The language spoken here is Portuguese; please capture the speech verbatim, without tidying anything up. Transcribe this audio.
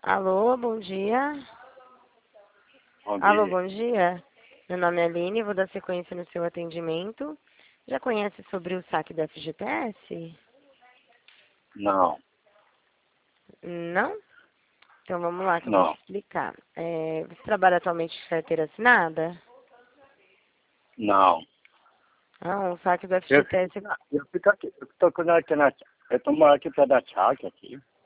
Alô, bom dia. Bom Alô, dia. bom dia. Meu nome é Aline, vou dar sequência no seu atendimento. Já conhece sobre o saque do F G T S? Não, Não? Então vamos lá que eu vou te não, explicar. É, você trabalha atualmente de carteira assinada? não. Ah, o saque do Eu, F G T S. eu fico aqui, eu tô com aqui na, eu tô morando aqui perto da chácara aqui.